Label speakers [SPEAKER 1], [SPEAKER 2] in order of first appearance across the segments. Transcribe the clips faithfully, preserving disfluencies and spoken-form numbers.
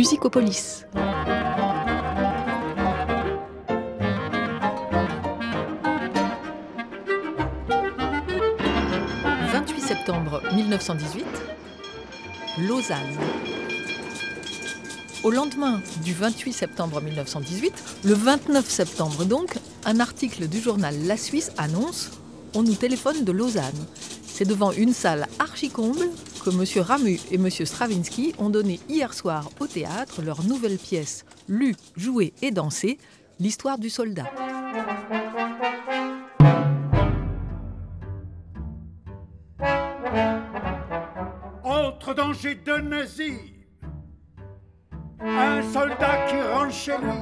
[SPEAKER 1] Musicopolis. vingt-huit septembre mille neuf cent dix-huit, Lausanne. Au lendemain du vingt-huit septembre mille neuf cent dix-huit, le vingt-neuf septembre donc, un article du journal La Suisse annonce « On nous téléphone de Lausanne ». C'est devant une salle archi-comble que M. Ramu et M. Stravinsky ont donné hier soir au théâtre leur nouvelle pièce, lue, jouée et dansée, l'histoire du soldat.
[SPEAKER 2] Autre danger de nazis, un soldat qui rentre chez lui.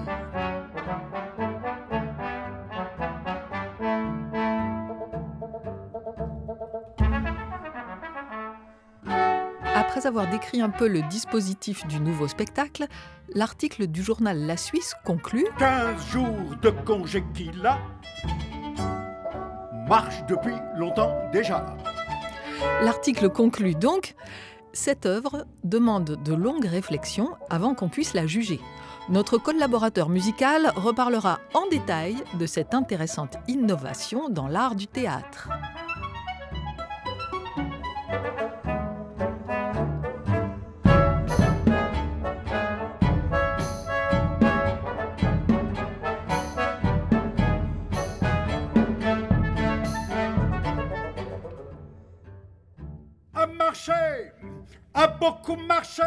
[SPEAKER 1] Après avoir décrit un peu le dispositif du nouveau spectacle, l'article du journal La Suisse conclut «
[SPEAKER 2] quinze jours de congé qu'il a, marche depuis longtemps déjà. »
[SPEAKER 1] L'article conclut donc « Cette œuvre demande de longues réflexions avant qu'on puisse la juger. Notre collaborateur musical reparlera en détail de cette intéressante innovation dans l'art du théâtre. »
[SPEAKER 2] A marché, a beaucoup marché.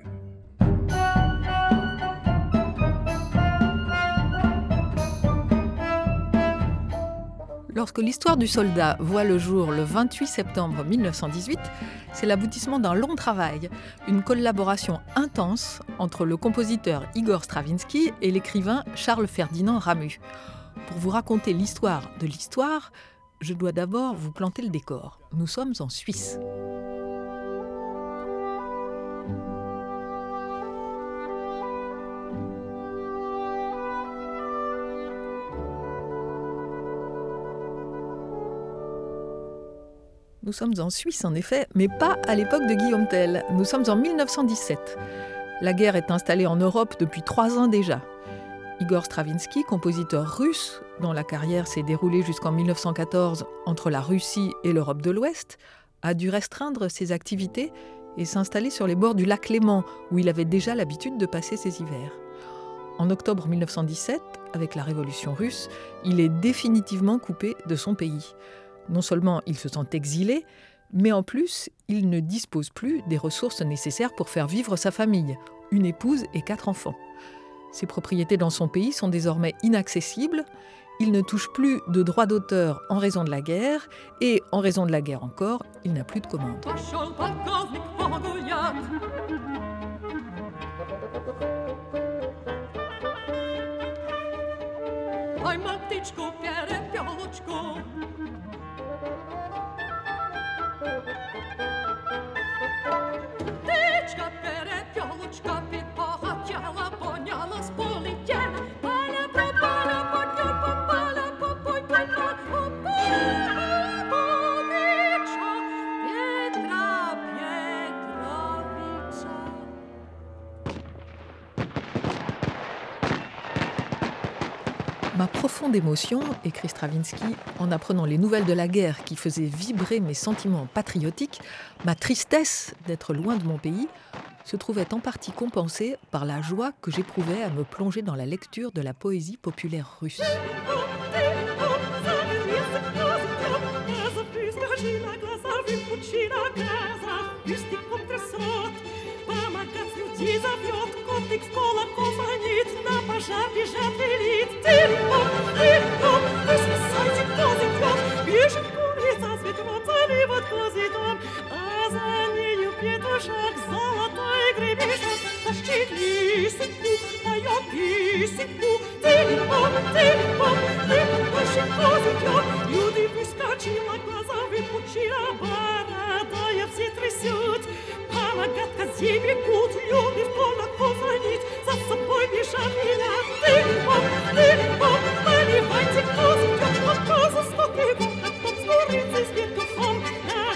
[SPEAKER 1] Lorsque l'histoire du soldat voit le jour le vingt-huit septembre mille neuf cent dix-huit, c'est l'aboutissement d'un long travail, une collaboration intense entre le compositeur Igor Stravinsky et l'écrivain Charles-Ferdinand Ramu. Pour vous raconter l'histoire de l'histoire, je dois d'abord vous planter le décor. Nous sommes en Suisse. Nous sommes en Suisse, en effet, mais pas à l'époque de Guillaume Tell. Nous sommes en mille neuf cent dix-sept. La guerre est installée en Europe depuis trois ans déjà. Igor Stravinsky, compositeur russe, dont la carrière s'est déroulée jusqu'en mille neuf cent quatorze entre la Russie et l'Europe de l'Ouest, a dû restreindre ses activités et s'installer sur les bords du lac Léman, où il avait déjà l'habitude de passer ses hivers. En octobre mille neuf cent dix-sept, avec la révolution russe, il est définitivement coupé de son pays. Non seulement il se sent exilé, mais en plus, il ne dispose plus des ressources nécessaires pour faire vivre sa famille, une épouse et quatre enfants. Ses propriétés dans son pays sont désormais inaccessibles, il ne touche plus de droits d'auteur en raison de la guerre, et en raison de la guerre encore, il n'a plus de commande. Ma profonde émotion, écrit Stravinsky, en apprenant les nouvelles de la guerre qui faisaient vibrer mes sentiments patriotiques, ma tristesse d'être loin de mon pays, se trouvait en partie compensée par la joie que j'éprouvais à me plonger dans la lecture de la poésie populaire russe.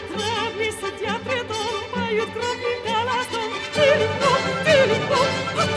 [SPEAKER 3] Thank you.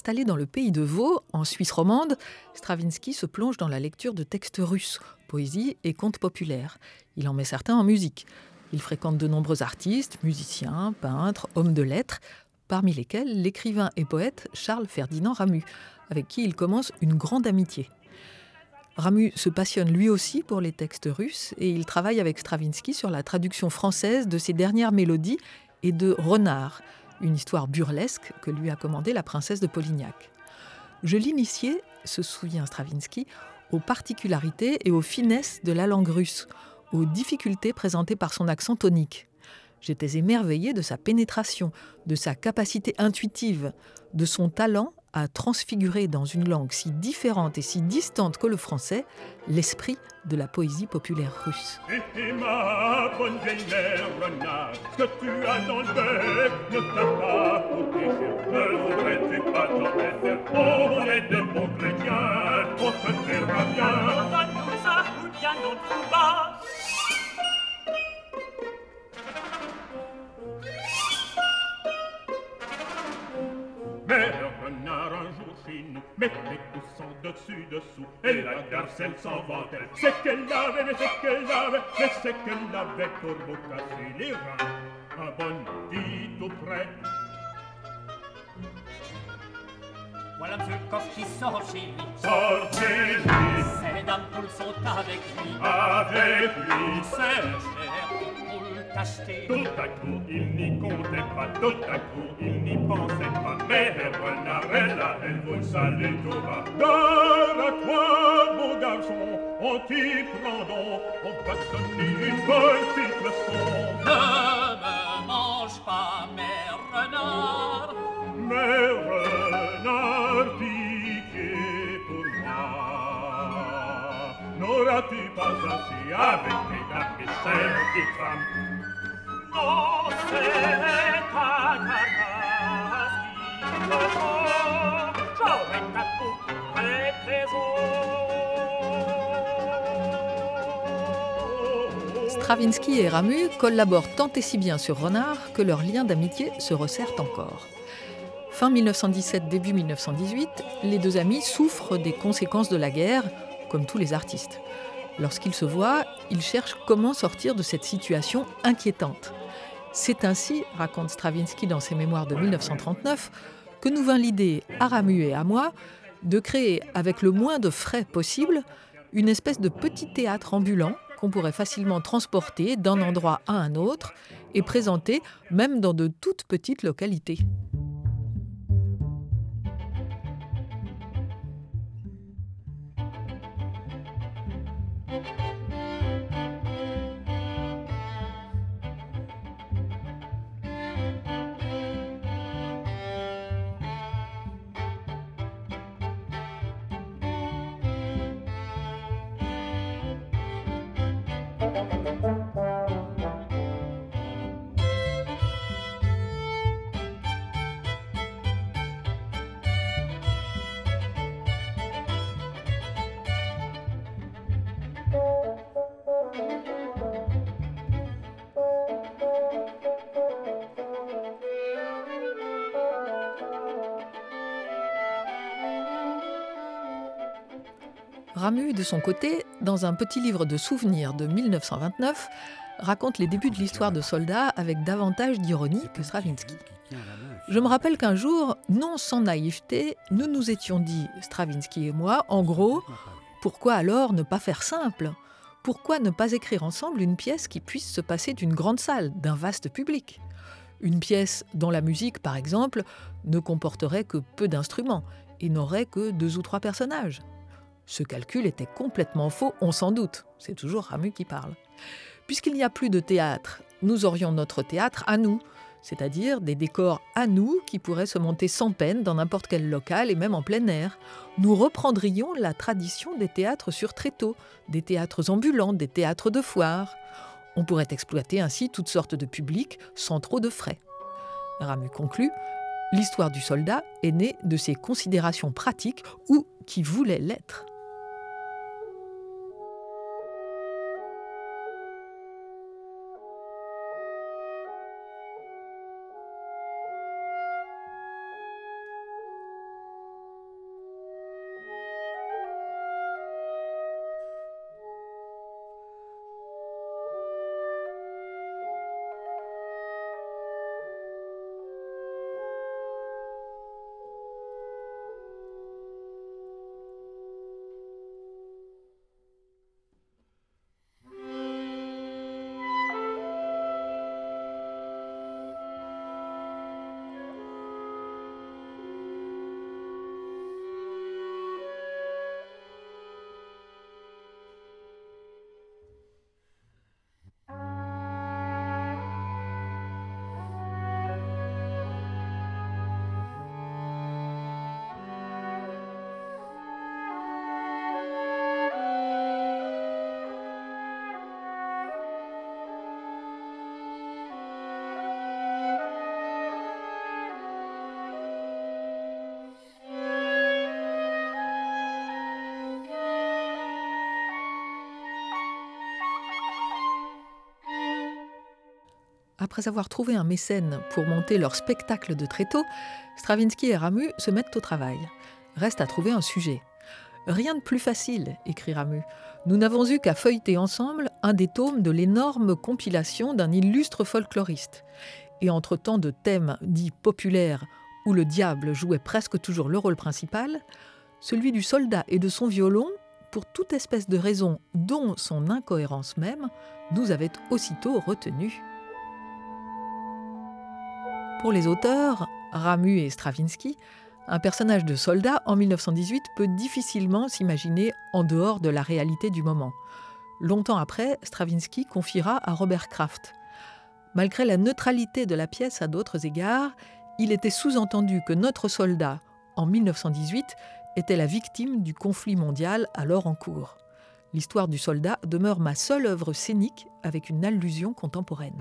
[SPEAKER 1] Installé dans le pays de Vaud, en Suisse romande, Stravinsky se plonge dans la lecture de textes russes, poésie et contes populaires. Il en met certains en musique. Il fréquente de nombreux artistes, musiciens, peintres, hommes de lettres, parmi lesquels l'écrivain et poète Charles Ferdinand Ramu, avec qui il commence une grande amitié. Ramu se passionne lui aussi pour les textes russes et il travaille avec Stravinsky sur la traduction française de ses dernières mélodies et de Renard, une histoire burlesque que lui a commandée la princesse de Polignac. Je l'initiais, se souvient Stravinsky, aux particularités et aux finesses de la langue russe, aux difficultés présentées par son accent tonique. J'étais émerveillé de sa pénétration, de sa capacité intuitive, de son talent à transfigurer dans une langue si différente et si distante que le français, l'esprit de la poésie populaire russe.
[SPEAKER 3] Et ma bonne vieille mère Renard, ce que tu as dans le bec ne t'a pas protégé. Ne voudrais-tu pas t'en faire? On est des bons chrétiens, on te fera bien. Donne-nous ça ou bien notre bas. Mais le renard un jour chez nous mettait coussant dessus dessous. Et la garcelle s'en vantait. C'est qu'elle avait, mais c'est qu'elle avait, mais c'est qu'elle avait pour vous casser les reins. Un bon midi tout près.
[SPEAKER 4] Voilà monsieur le coq qui sort chez lui.
[SPEAKER 3] Sortez-lui
[SPEAKER 4] Ces dames poules sont avec lui.
[SPEAKER 3] avec lui.
[SPEAKER 4] C'est cher poule tachetée.
[SPEAKER 3] Tout à coup, il n'y comptait pas, tout à coup, il n'y pensait pas. Mais le renard est là, elle vous salue tout bas. Gare à toi, beau garçon, on t'y prend donc, on va te donner une petite leçon.
[SPEAKER 4] Ne me mange pas, mère renard.
[SPEAKER 3] Mais renard, pitié pour moi. N'auras-tu pas assez avec tes dames et ces petites femmes?
[SPEAKER 4] Non, c'est ta carcasse qui me faut. J'aurai ta peau et tes os.
[SPEAKER 1] Stravinsky et Ramu collaborent tant et si bien sur Renard que leur lien d'amitié se resserre encore. Fin dix-neuf cent dix-sept, début dix-neuf cent dix-huit, les deux amis souffrent des conséquences de la guerre, comme tous les artistes. Lorsqu'ils se voient, ils cherchent comment sortir de cette situation inquiétante. C'est ainsi, raconte Stravinsky dans ses mémoires de dix-neuf cent trente-neuf, que nous vint l'idée, à Ramu et à moi, de créer, avec le moins de frais possible, une espèce de petit théâtre ambulant qu'on pourrait facilement transporter d'un endroit à un autre et présenter même dans de toutes petites localités. Ramu, de son côté, dans un petit livre de souvenirs de dix-neuf cent vingt-neuf, raconte les débuts de l'histoire de Soldats avec davantage d'ironie que Stravinsky. Je me rappelle qu'un jour, non sans naïveté, nous nous étions dit, Stravinsky et moi, en gros, pourquoi alors ne pas faire simple ? Pourquoi ne pas écrire ensemble une pièce qui puisse se passer d'une grande salle, d'un vaste public ? Une pièce dont la musique, par exemple, ne comporterait que peu d'instruments et n'aurait que deux ou trois personnages. Ce calcul était complètement faux, on s'en doute. C'est toujours Ramu qui parle. Puisqu'il n'y a plus de théâtre, nous aurions notre théâtre à nous, c'est-à-dire des décors à nous qui pourraient se monter sans peine dans n'importe quel local et même en plein air. Nous reprendrions la tradition des théâtres sur tréteaux, des théâtres ambulants, des théâtres de foire. On pourrait exploiter ainsi toutes sortes de publics sans trop de frais. Ramu conclut, l'histoire du soldat est née de ces considérations pratiques ou qui voulaient l'être. Après avoir trouvé un mécène pour monter leur spectacle de tréteaux, Stravinsky et Ramu se mettent au travail. Reste à trouver un sujet. « Rien de plus facile », écrit Ramu. « Nous n'avons eu qu'à feuilleter ensemble un des tomes de l'énorme compilation d'un illustre folkloriste. Et entre tant de thèmes dits populaires où le diable jouait presque toujours le rôle principal, celui du soldat et de son violon, pour toute espèce de raison dont son incohérence même, nous avait aussitôt retenus. » Pour les auteurs, Ramu et Stravinsky, un personnage de soldat en mille neuf cent dix-huit peut difficilement s'imaginer en dehors de la réalité du moment. Longtemps après, Stravinsky confiera à Robert Kraft. Malgré la neutralité de la pièce à d'autres égards, il était sous-entendu que notre soldat, en mille neuf cent dix-huit, était la victime du conflit mondial alors en cours. L'histoire du soldat demeure ma seule œuvre scénique avec une allusion contemporaine.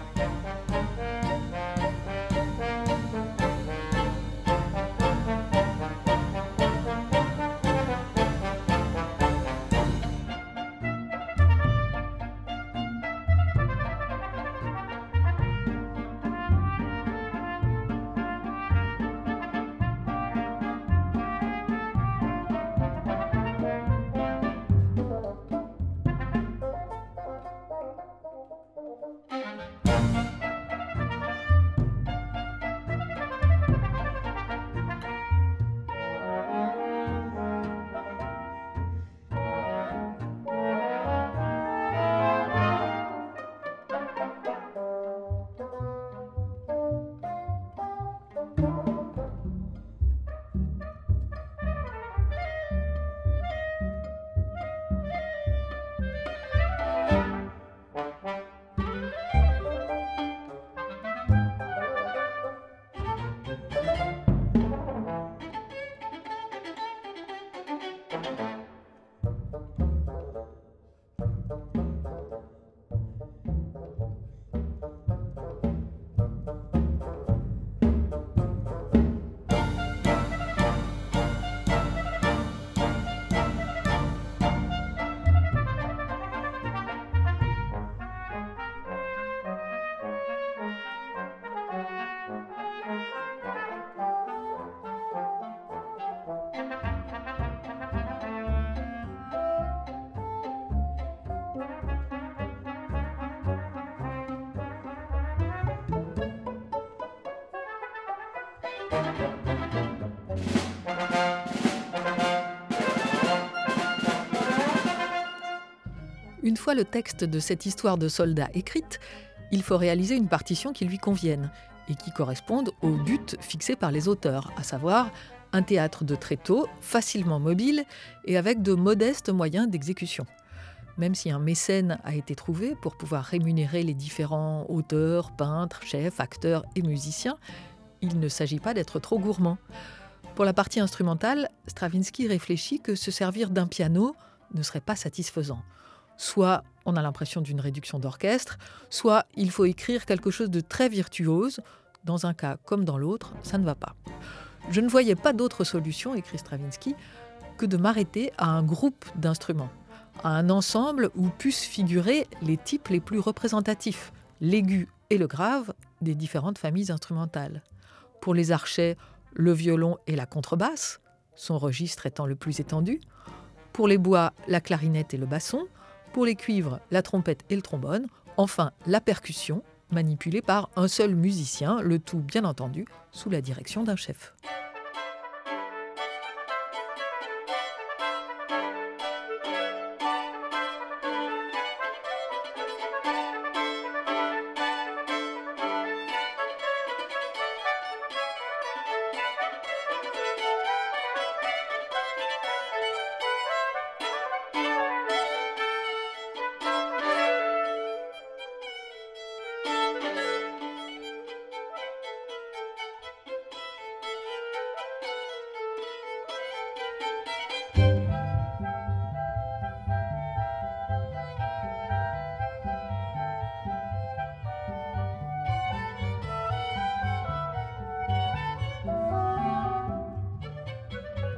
[SPEAKER 1] Une fois le texte de cette histoire de soldat écrite, il faut réaliser une partition qui lui convienne et qui corresponde au but fixé par les auteurs, à savoir un théâtre de tréteaux facilement mobile et avec de modestes moyens d'exécution. Même si un mécène a été trouvé pour pouvoir rémunérer les différents auteurs, peintres, chefs, acteurs et musiciens, il ne s'agit pas d'être trop gourmand. Pour la partie instrumentale, Stravinsky réfléchit que se servir d'un piano ne serait pas satisfaisant. Soit on a l'impression d'une réduction d'orchestre, soit il faut écrire quelque chose de très virtuose. Dans un cas comme dans l'autre, ça ne va pas. Je ne voyais pas d'autre solution, écrit Stravinsky, que de m'arrêter à un groupe d'instruments, à un ensemble où puissent figurer les types les plus représentatifs, l'aigu et le grave des différentes familles instrumentales. Pour les archets, le violon et la contrebasse, son registre étant le plus étendu. Pour les bois, la clarinette et le basson. Pour les cuivres, la trompette et le trombone. Enfin, la percussion, manipulée par un seul musicien, le tout bien entendu sous la direction d'un chef.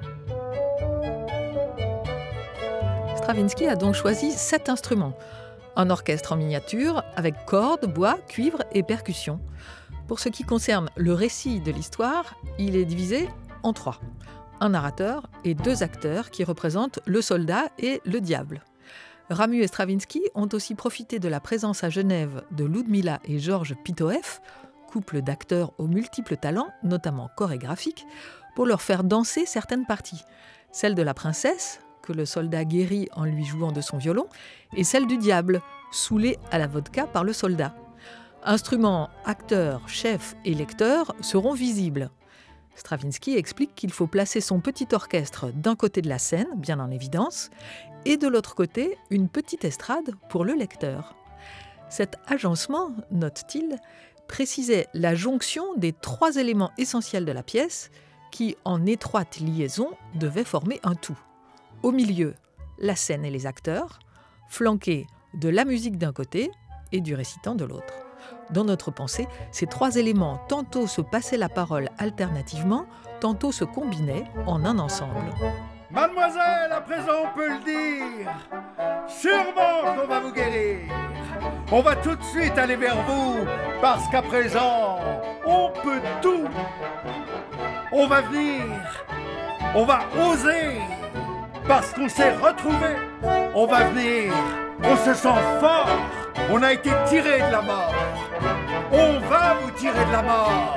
[SPEAKER 1] Stravinsky a donc choisi sept instruments. Un orchestre en miniature avec cordes, bois, cuivre et percussions. Pour ce qui concerne le récit de l'histoire, il est divisé en trois. Un narrateur et deux acteurs qui représentent le soldat et le diable. Ramu et Stravinsky ont aussi profité de la présence à Genève de Ludmila et Georges Pitoëff, couple d'acteurs aux multiples talents, notamment chorégraphiques, pour leur faire danser certaines parties. Celle de la princesse, que le soldat guérit en lui jouant de son violon, et celle du diable, saoulé à la vodka par le soldat. Instruments, acteurs, chefs et lecteurs seront visibles. Stravinsky explique qu'il faut placer son petit orchestre d'un côté de la scène, bien en évidence, et de l'autre côté, une petite estrade pour le lecteur. Cet agencement, note-t-il, précisait la jonction des trois éléments essentiels de la pièce qui, en étroite liaison, devaient former un tout. Au milieu, la scène et les acteurs, flanqués de la musique d'un côté et du récitant de l'autre. Dans notre pensée, ces trois éléments tantôt se passaient la parole alternativement, tantôt se combinaient en un ensemble.
[SPEAKER 2] Mademoiselle, à présent on peut le dire, sûrement qu'on va vous guérir. On va tout de suite aller vers vous, parce qu'à présent, on peut tout. On va venir, on va oser, parce qu'on s'est retrouvés. On va venir, on se sent fort, on a été tiré de la mort. On va vous tirer de la mort.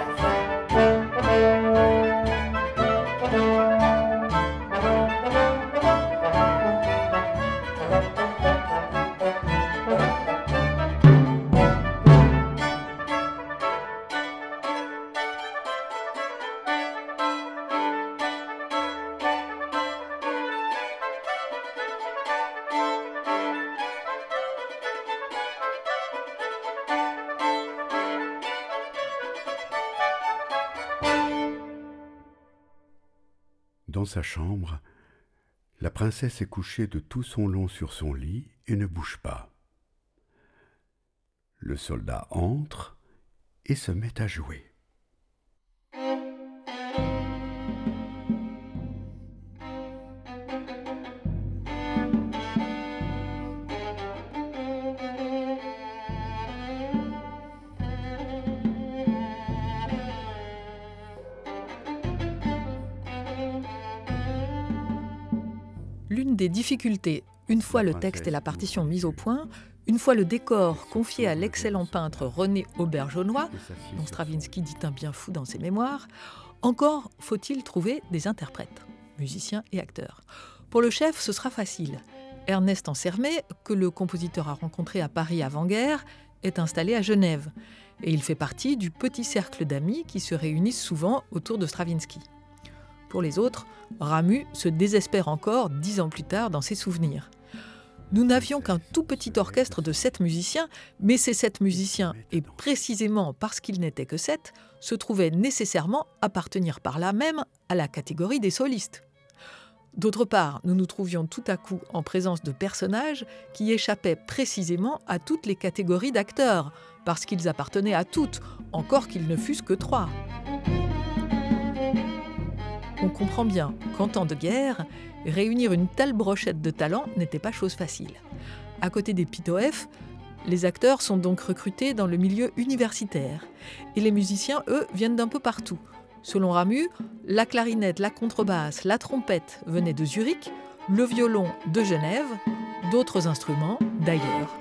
[SPEAKER 5] Dans sa chambre, la princesse est couchée de tout son long sur son lit et ne bouge pas. Le soldat entre et se met à jouer.
[SPEAKER 1] L'une des difficultés, une fois le texte et la partition mis au point, une fois le décor confié à l'excellent peintre René Auberjonois, dont Stravinsky dit un bien fou dans ses mémoires, encore faut-il trouver des interprètes, musiciens et acteurs. Pour le chef, ce sera facile. Ernest Ansermet, que le compositeur a rencontré à Paris avant-guerre, est installé à Genève. Et il fait partie du petit cercle d'amis qui se réunissent souvent autour de Stravinsky. Pour les autres, Ramu se désespère encore dix ans plus tard dans ses souvenirs. Nous n'avions qu'un tout petit orchestre de sept musiciens, mais ces sept musiciens, et précisément parce qu'ils n'étaient que sept, se trouvaient nécessairement appartenir par là même à la catégorie des solistes. D'autre part, nous nous trouvions tout à coup en présence de personnages qui échappaient précisément à toutes les catégories d'acteurs, parce qu'ils appartenaient à toutes, encore qu'ils ne fussent que trois. On comprend bien qu'en temps de guerre, réunir une telle brochette de talents n'était pas chose facile. À côté des Pitoëff, les acteurs sont donc recrutés dans le milieu universitaire. Et les musiciens, eux, viennent d'un peu partout. Selon Ramu, la clarinette, la contrebasse, la trompette venaient de Zurich, le violon de Genève, d'autres instruments d'ailleurs.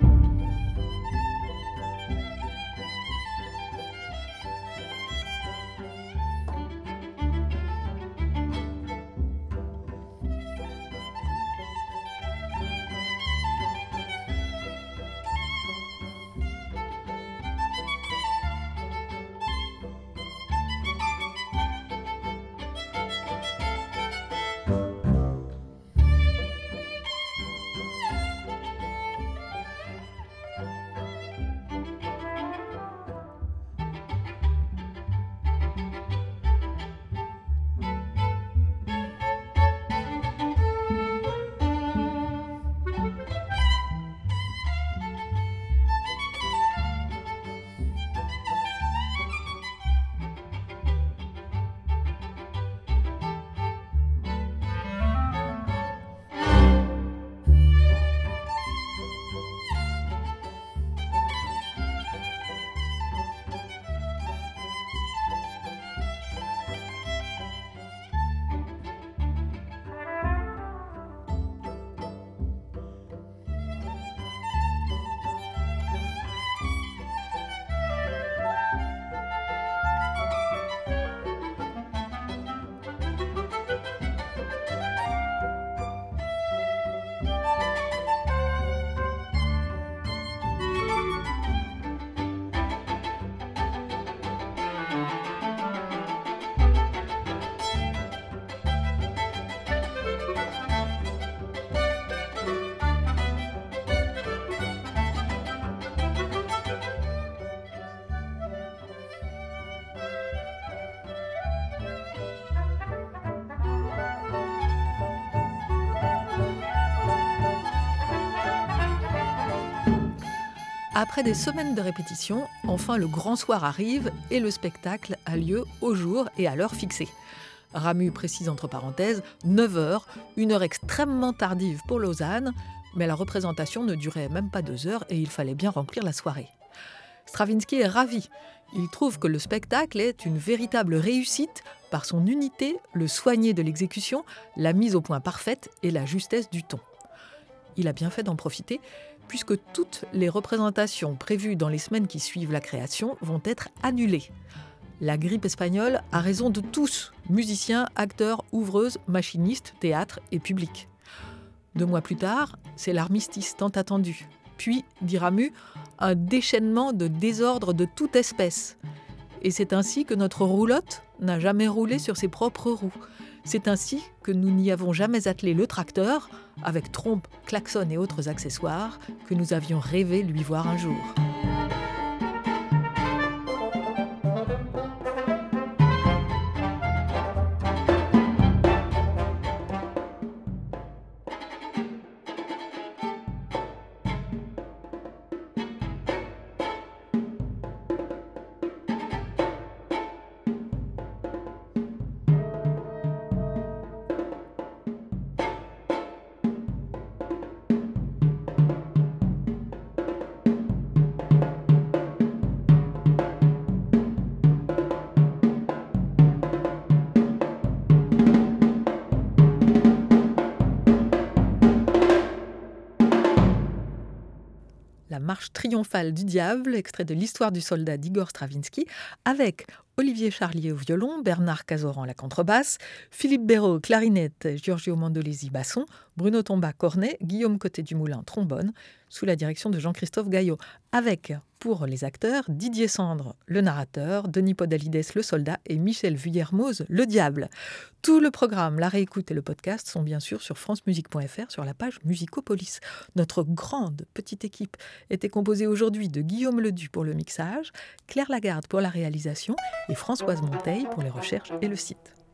[SPEAKER 1] Après des semaines de répétition, enfin le grand soir arrive et le spectacle a lieu au jour et à l'heure fixée. Ramu précise entre parenthèses, neuf heures, une heure extrêmement tardive pour Lausanne, mais la représentation ne durait même pas deux heures et il fallait bien remplir la soirée. Stravinsky est ravi. Il trouve que le spectacle est une véritable réussite par son unité, le soigné de l'exécution, la mise au point parfaite et la justesse du ton. Il a bien fait d'en profiter, puisque toutes les représentations prévues dans les semaines qui suivent la création vont être annulées. La grippe espagnole a raison de tous, musiciens, acteurs, ouvreuses, machinistes, théâtre et public. Deux mois plus tard, c'est l'armistice tant attendu. Puis, dit Ramu, un déchaînement de désordre de toute espèce. Et c'est ainsi que notre roulotte n'a jamais roulé sur ses propres roues. C'est ainsi que nous n'y avons jamais attelé le tracteur, avec trompe, klaxon et autres accessoires, que nous avions rêvé lui voir un jour. La marche triomphale du diable, extrait de l'histoire du soldat d'Igor Stravinsky, avec Olivier Charlier au violon, Bernard Cazoran à la contrebasse, Philippe Béraud clarinette, Giorgio Mandolesi basson, Bruno Tomba cornet, Guillaume Côté-Dumoulin trombone, sous la direction de Jean-Christophe Gaillot, avec, pour les acteurs, Didier Sandre, le narrateur, Denis Podalides, le soldat, et Michel Vuillermoz, le diable. Tout le programme, la réécoute et le podcast sont bien sûr sur francemusique point f r sur la page Musicopolis. Notre grande petite équipe était composée aujourd'hui de Guillaume Ledu pour le mixage, Claire Lagarde pour la réalisation et Françoise Monteil pour les recherches et le site.